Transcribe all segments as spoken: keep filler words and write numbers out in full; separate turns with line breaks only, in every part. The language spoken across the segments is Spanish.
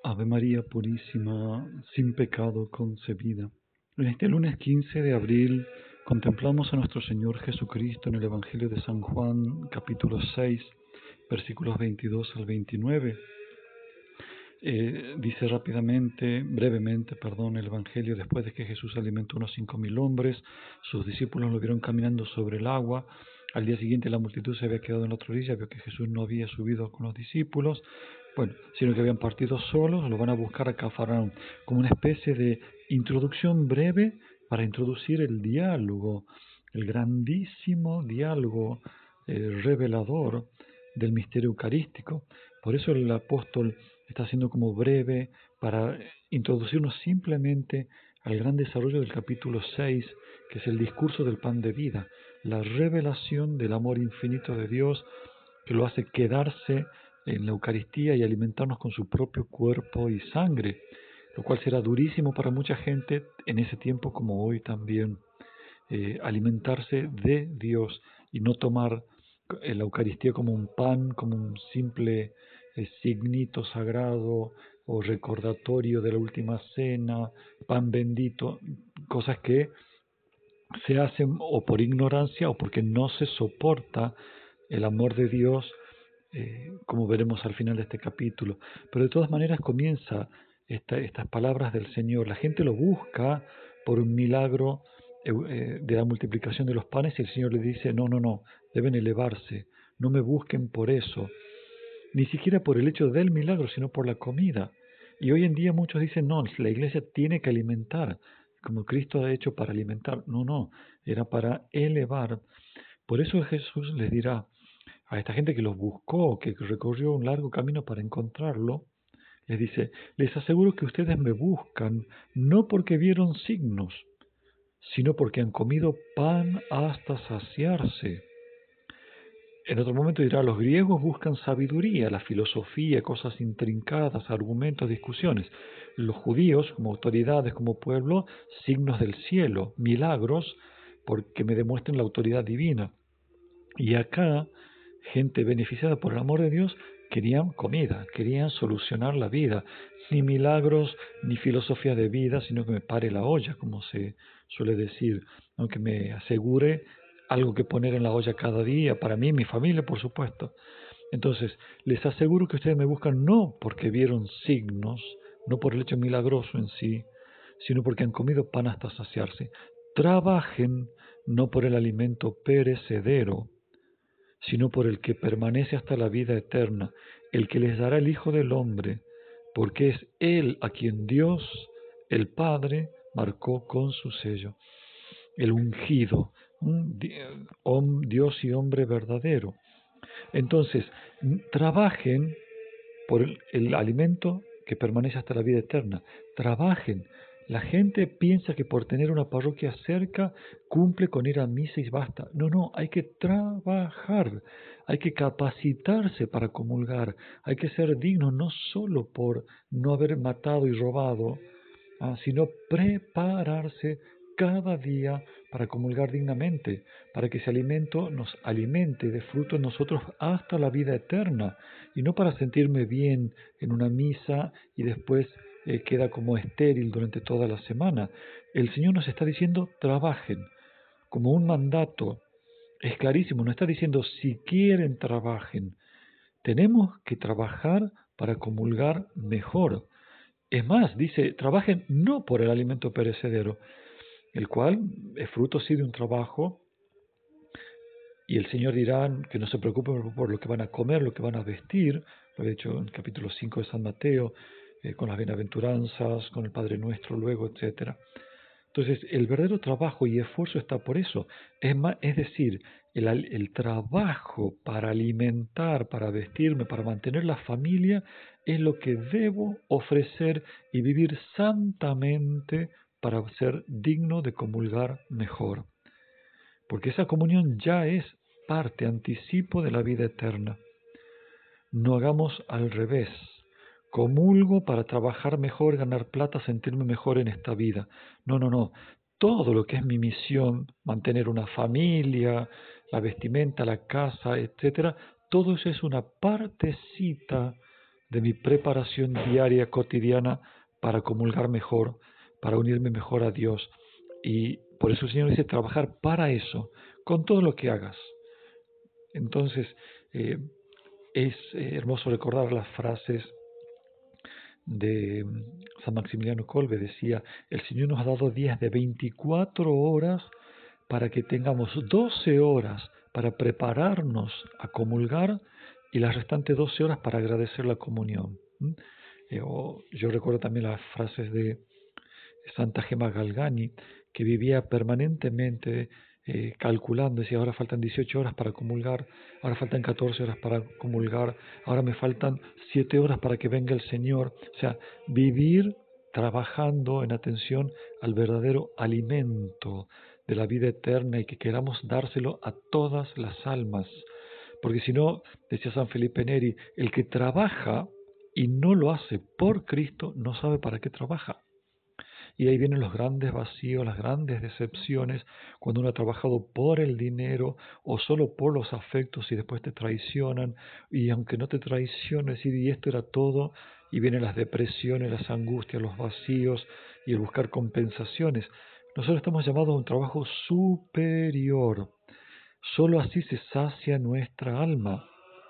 Ave María Purísima, sin pecado concebida. En este lunes quince de abril contemplamos a nuestro Señor Jesucristo en el Evangelio de San Juan, capítulo seis, versículos veintidós al veintinueve. Eh, dice rápidamente, brevemente, perdón, el Evangelio: después de que Jesús alimentó unos cinco mil hombres, sus discípulos lo vieron caminando sobre el agua. Al día siguiente la multitud se había quedado en la otra orilla, vio que Jesús no había subido con los discípulos, bueno, sino que habían partido solos. Lo van a buscar a Cafarnaúm, como una especie de introducción breve para introducir el diálogo, el grandísimo diálogo eh, revelador del misterio eucarístico. Por eso el apóstol está siendo como breve para introducirnos simplemente al gran desarrollo del capítulo seis, que es el discurso del pan de vida, la revelación del amor infinito de Dios, que lo hace quedarse en la Eucaristía y alimentarnos con su propio cuerpo y sangre, lo cual será durísimo para mucha gente en ese tiempo como hoy también, eh, alimentarse de Dios y no tomar la Eucaristía como un pan, como un simple eh, signito sagrado o recordatorio de la última cena, pan bendito, cosas que se hacen o por ignorancia o porque no se soporta el amor de Dios, eh, como veremos al final de este capítulo. Pero de todas maneras comienza esta, estas palabras del Señor. La gente lo busca por un milagro eh, de la multiplicación de los panes, y el Señor le dice: no, no, no, deben elevarse, no me busquen por eso, ni siquiera por el hecho del milagro, sino por la comida. Y hoy en día muchos dicen: no, la iglesia tiene que alimentar, como Cristo ha hecho para alimentar. No, no, era para elevar. Por eso Jesús les dirá a esta gente que los buscó, que recorrió un largo camino para encontrarlo, les dice: les aseguro que ustedes me buscan no porque vieron signos, sino porque han comido pan hasta saciarse. En otro momento dirá: los griegos buscan sabiduría, la filosofía, cosas intrincadas, argumentos, discusiones. Los judíos, como autoridades, como pueblo, signos del cielo, milagros, porque me demuestren la autoridad divina. Y acá, gente beneficiada por el amor de Dios, querían comida, querían solucionar la vida. Ni milagros, ni filosofía de vida, sino que me pare la olla, como se suele decir, aunque me asegure algo que poner en la olla cada día, para mí y mi familia, por supuesto. Entonces, les aseguro que ustedes me buscan no porque vieron signos, no por el hecho milagroso en sí, sino porque han comido pan hasta saciarse. Trabajen no por el alimento perecedero, sino por el que permanece hasta la vida eterna, el que les dará el Hijo del Hombre, porque es Él a quien Dios, el Padre, marcó con su sello. El ungido, un Dios y hombre verdadero. Entonces, trabajen por el, el alimento que permanece hasta la vida eterna. Trabajen. La gente piensa que por tener una parroquia cerca cumple con ir a misa y basta. No, no, hay que trabajar, hay que capacitarse para comulgar, hay que ser digno no solo por no haber matado y robado, ah, sino prepararse cada día para comulgar dignamente, para que ese alimento nos alimente de fruto en nosotros hasta la vida eterna, y no para sentirme bien en una misa y después eh, queda como estéril durante toda la semana. El Señor nos está diciendo: trabajen, como un mandato. Es clarísimo, nos está diciendo: si quieren, trabajen. Tenemos que trabajar para comulgar mejor. Es más, dice: trabajen no por el alimento perecedero, el cual es fruto sí de un trabajo, y el Señor dirá que no se preocupen por lo que van a comer, lo que van a vestir. Lo he dicho en el capítulo cinco de San Mateo, eh, con las bienaventuranzas, con el Padre Nuestro luego, etcétera. Entonces, el verdadero trabajo y esfuerzo está por eso. Es, más, es decir, el, el trabajo para alimentar, para vestirme, para mantener la familia, es lo que debo ofrecer y vivir santamente para ser digno de comulgar mejor. Porque esa comunión ya es parte, anticipo de la vida eterna. No hagamos al revés. Comulgo para trabajar mejor, ganar plata, sentirme mejor en esta vida. No, no, no. Todo lo que es mi misión, mantener una familia, la vestimenta, la casa, etcétera, todo eso es una partecita de mi preparación diaria, cotidiana, para comulgar mejor, para unirme mejor a Dios. Y por eso el Señor dice trabajar para eso, con todo lo que hagas. Entonces, eh, es eh, hermoso recordar las frases de San Maximiliano Kolbe. Decía, el Señor nos ha dado días de veinticuatro horas para que tengamos doce horas para prepararnos a comulgar y las restantes doce horas para agradecer la comunión. ¿Mm? Eh, o, yo recuerdo también las frases de Santa Gemma Galgani, que vivía permanentemente eh, calculando, decía, ahora faltan dieciocho horas para comulgar, ahora faltan catorce horas para comulgar, ahora me faltan siete horas para que venga el Señor. O sea, vivir trabajando en atención al verdadero alimento de la vida eterna y que queramos dárselo a todas las almas. Porque si no, decía San Felipe Neri, el que trabaja y no lo hace por Cristo no sabe para qué trabaja. Y ahí vienen los grandes vacíos, las grandes decepciones, cuando uno ha trabajado por el dinero o solo por los afectos y después te traicionan, y aunque no te traicionen, decir, y esto era todo, y vienen las depresiones, las angustias, los vacíos y el buscar compensaciones. Nosotros estamos llamados a un trabajo superior. Solo así se sacia nuestra alma.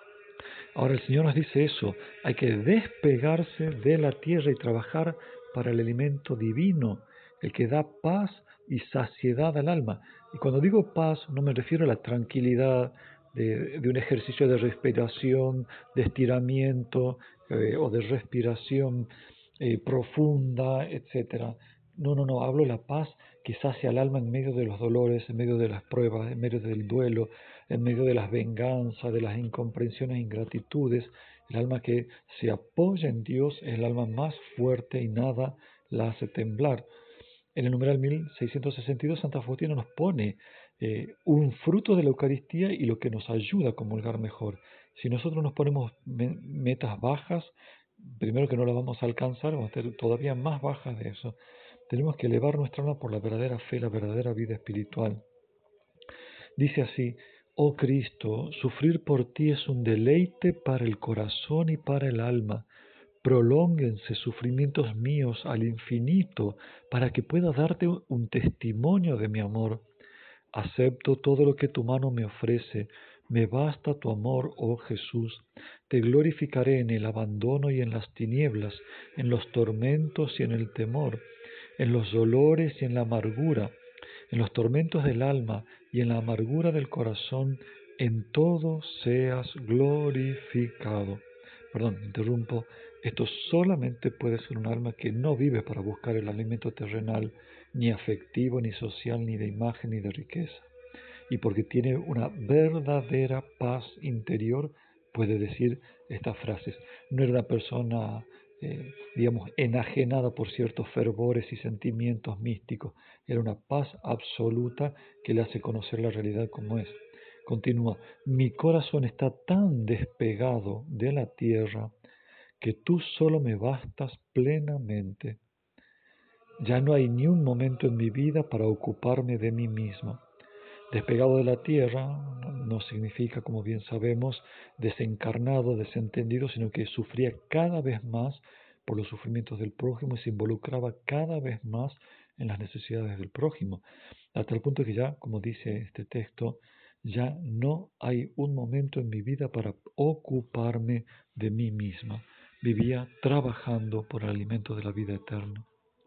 Ahora el Señor nos dice eso, hay que despegarse de la tierra y trabajar para el alimento divino, el que da paz y saciedad al alma. Y cuando digo paz no me refiero a la tranquilidad de, de un ejercicio de respiración, de estiramiento eh, o de respiración eh, profunda, etcétera. No, no, no, hablo de la paz que sacia al alma en medio de los dolores, en medio de las pruebas, en medio del duelo, en medio de las venganzas, de las incomprensiones e ingratitudes. El alma que se apoya en Dios es el alma más fuerte y nada la hace temblar. En el numeral mil seiscientos sesenta y dos Santa Faustina nos pone eh, un fruto de la Eucaristía y lo que nos ayuda a comulgar mejor. Si nosotros nos ponemos me metas bajas, primero que no las vamos a alcanzar, vamos a ser todavía más bajas de eso. Tenemos que elevar nuestra alma por la verdadera fe, la verdadera vida espiritual. Dice así, oh Cristo, sufrir por ti es un deleite para el corazón y para el alma. Prolónguense sufrimientos míos al infinito para que pueda darte un testimonio de mi amor. Acepto todo lo que tu mano me ofrece. Me basta tu amor, oh Jesús. Te glorificaré en el abandono y en las tinieblas, en los tormentos y en el temor, en los dolores y en la amargura, en los tormentos del alma y en la amargura del corazón, en todo seas glorificado. Perdón, interrumpo. Esto solamente puede ser un alma que no vive para buscar el alimento terrenal, ni afectivo, ni social, ni de imagen, ni de riqueza. Y porque tiene una verdadera paz interior, puede decir estas frases. No era una persona, eh, digamos, enajenada por ciertos fervores y sentimientos místicos. Era una paz absoluta que le hace conocer la realidad como es. Continúa, mi corazón está tan despegado de la tierra que tú solo me bastas plenamente. Ya no hay ni un momento en mi vida para ocuparme de mí mismo. Despegado de la tierra no significa, como bien sabemos, desencarnado, desentendido, sino que sufría cada vez más por los sufrimientos del prójimo y se involucraba cada vez más en las necesidades del prójimo, hasta el punto que ya, como dice este texto, ya no hay un momento en mi vida para ocuparme de mí misma. Vivía trabajando por el alimento de la vida eterna.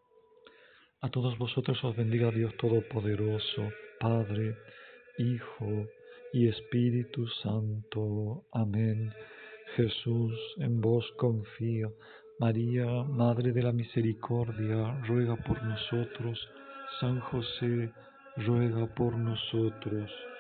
A todos vosotros os bendiga Dios Todopoderoso, Padre, Hijo y Espíritu Santo. Amén. Jesús, en vos confío. María, Madre de la Misericordia, ruega por nosotros. San José, ruega por nosotros.